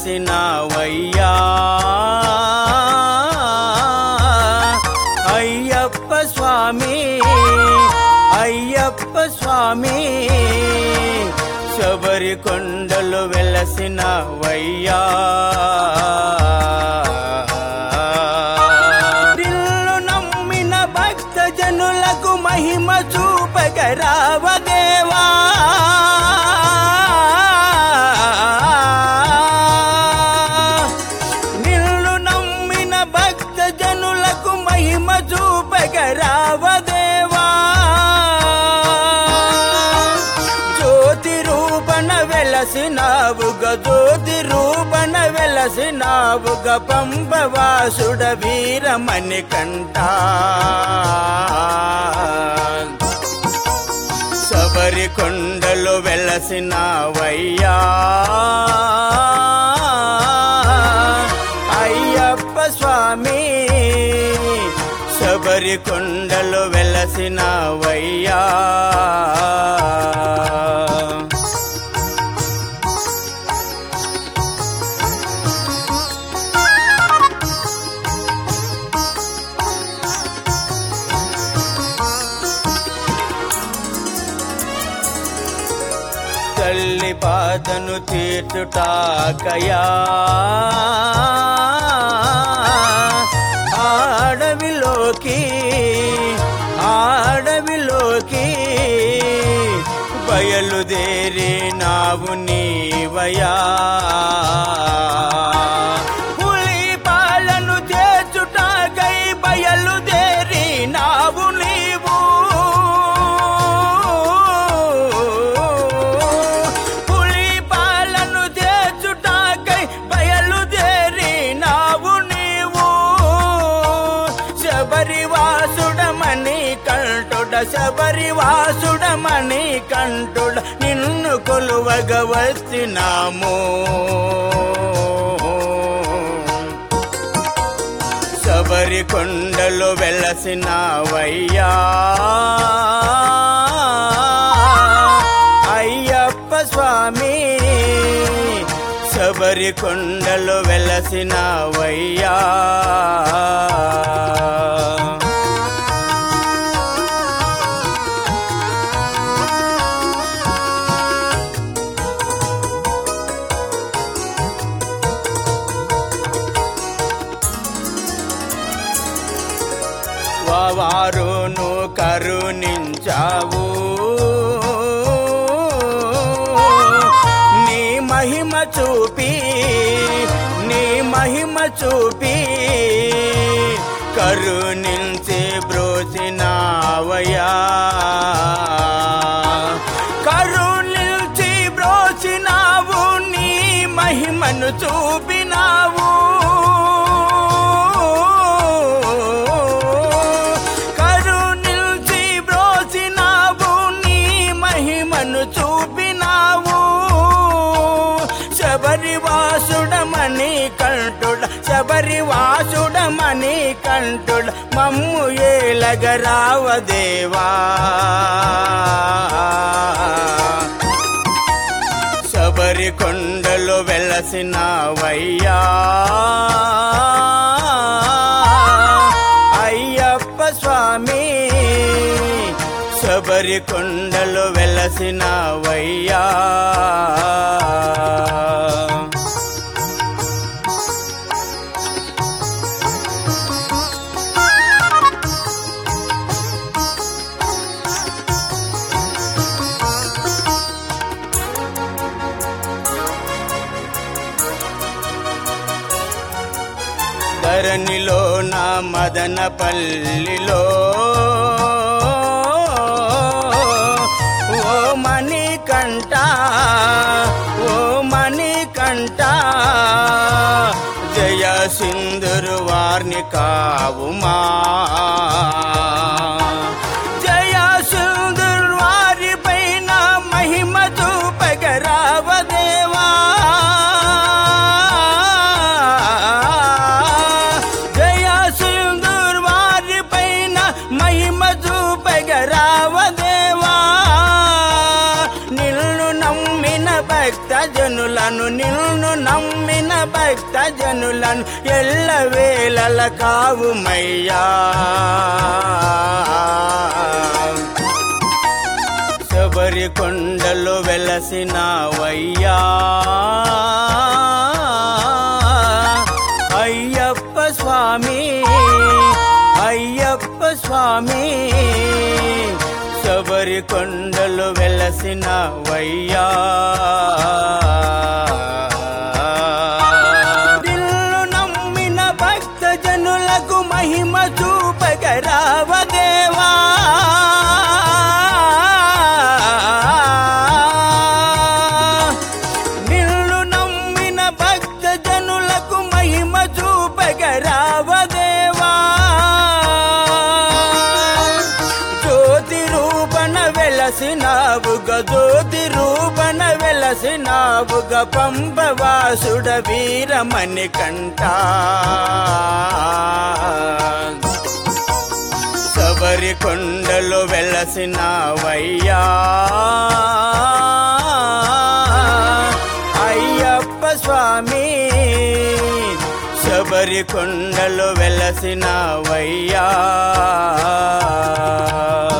వెలసినవయ్యా అయ్యప్ప స్వామి అయ్యప్ప స్వామి శబరికొండలో వెలసినవయ్యా నిన్ను నమ్మిన భక్త జనులకు మహిమ చూపగరావ దేవా నిన్ను నమ్మిన భక్త జనులకు మహిమ చూపగరావ దేవా జ్యోతి రూపణ వెలసినావుగ జ్యోతి రూపణ వెలసినావుగ పంబవాసుడ వీరమణికంఠ శబరికొండలో వెలసినవయ్యా అయ్యప్ప స్వామి శబరికొండలో వెలసినవయ్యా తల్లి బాధను తీర్చుటాకయా ఆడవిలోకి బయలుదేరినావు నీవయా పులి పాలను చేర్చుటాకై బయలుదేరినావు నీవు పులి పాలను చేర్చుటాకై బయలుదేరినావు నీవు శబరివాసుడమణి కంఠుడ శబరివాసుడమణి కంఠుడ నిన్ను కొలువగ వచ్చినాము శబరికొండలో వెలసినవయ్యా అయ్యప్ప స్వామి శబరికొండలో వెలసినవయ్యా వారును కరుణించావు నీ మహిమ చూపి కరుణించి బ్రోచినావయ్యా కరుణించి బ్రోచినావు నీ మహిమను చూపినావు చూపినావు శబరివాసుడమణి కంఠుడ శబరివాసుడమణి కంఠుడ మమ్ము ఏలగరావ దేవా శబరికొండలో వెలసినవయ్యా అయ్యప్ప స్వామి శబరికొండలో వెలసినవయ్యా ధరణిలో నా మదనపల్లిలో ఓ మణికంఠ జయ సింధురు వారిని కావుమా జయ సింధురు వారి పైన మహిమ చూపగరావ దేవా జయ సింధురు వారి పైన మహిమ చూపగరావ దేవా నిన్ను నమ్మిన భక్త జనులను నిన్ను నమ్మిన భక్త జనులను ఎల్లవేళల కావుమయ్యా శబరి కొండలు వెలసినవయ్యా అయ్యప్ప స్వామి అయ్యప్ప స్వామి శబరి కొండలు వెలసినవయ్యా నిన్ను నమ్మిన భక్త జనులకు మహిమ చూపగరావ దేవా నిన్ను నమ్మిన భక్త జనులకు మహిమ చూపగరావ దేవా జ్యోతి రూపణ వెలసినావుగా జ్యోతి రూపణ వెలసినావుగా పంబవాసుడ వీరమణి కంట శబరి కొండలు వెలసినవయ్యా అయ్యప్ప స్వామి శబరి కొండలు వెలసినవయ్యా